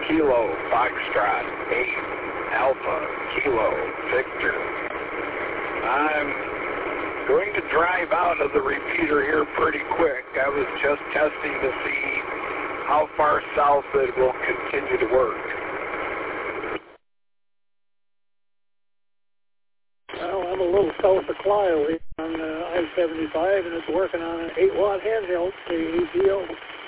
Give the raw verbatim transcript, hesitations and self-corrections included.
Kilo Foxtrot eight Alpha Kilo Victor. I'm going to drive out of the repeater here pretty quick. I was just testing to see how far south it will continue to work. Well, I'm a little south of Clio on uh, I seventy-five, and it's working on an eight watt handheld, the A G O.